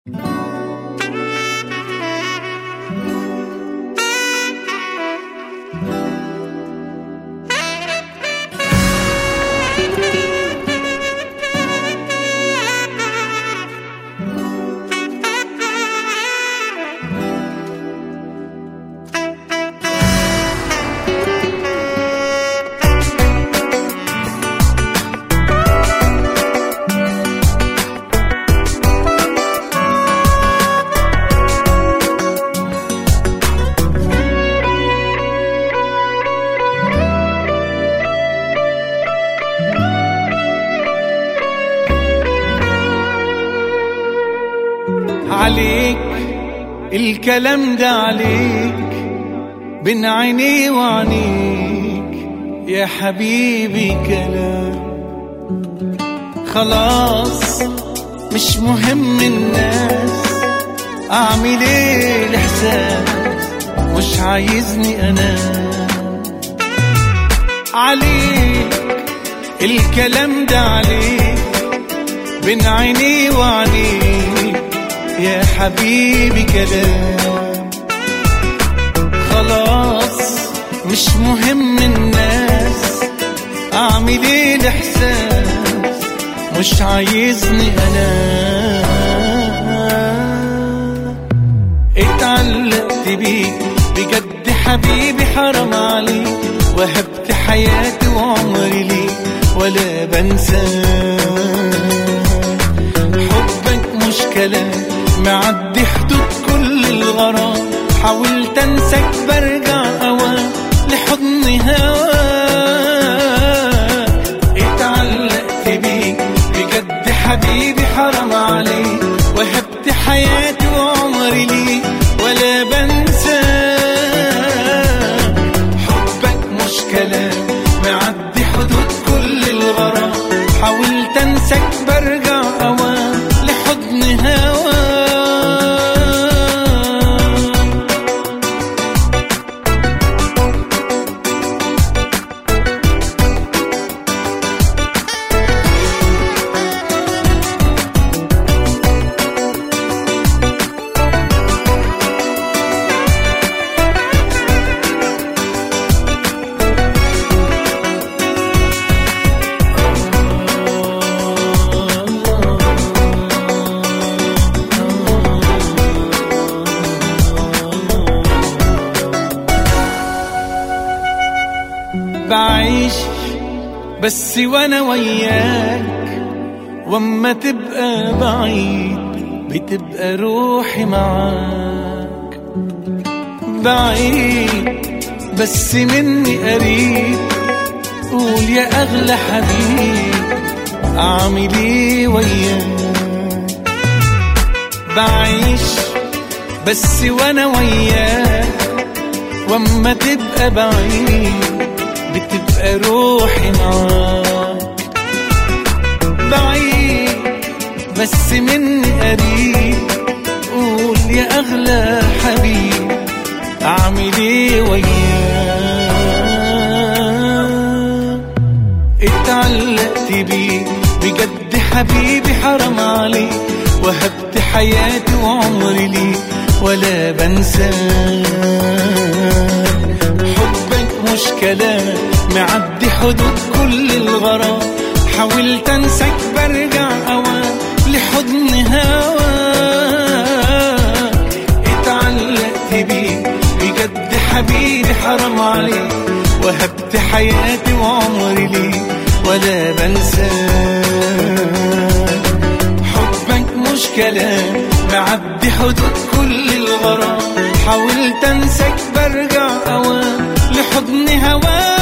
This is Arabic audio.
عليك الكلام ده عليك بين عيني وعنيك يا حبيبي كلام خلاص مش مهم الناس اعمل ايه الاحساس مش عايزني انام عليك الكلام ده عليك بين عيني وعنيك يا حبيبي كلام خلاص مش مهم الناس اعمل ايه الاحساس مش عايزني انام اتعلقت بيك بجد حبيبي حرام عليك وهبت حياتي وعمري ليك ولا بنساك حبك مش كلام معدي حدود كل الغرام حاولت انساك برجع اوام لحضن هواك اتعلقت بيك بجد حبيبي حرام عليك وهبت حياتي وعمري ليك ولا بنساك حبك مش كلام معدي حدود كل الغرام حاولت انساك برجع اوام لحضن هواك بعيش بس وانا وياك واما تبقى بعيد بتبقى روحي معاك بعيد بس مني قريب قول يا اغلى حبيب اعمل ايه وياك بعيش بس وانا وياك واما تبقى بعيد بتبقى روحي معاك بعيد بس مني قريب قول يا اغلى حبيب اعمل ايه وياك اتعلقت بيك بجد حبيبي حرام عليك وهبت حياتي وعمري ليك ولا بنساك حبك مش كلام معدي حدود كل الغرام حاولت انساك برجع اوام لحضن هواك اتعلقت بيك بجد حبيبي حرام عليك وهبت حياتي وعمري ليك ولا بنساك حبك مش كلام معدي حدود كل الغرام حاولت انساك برجع اوام لحضن هواك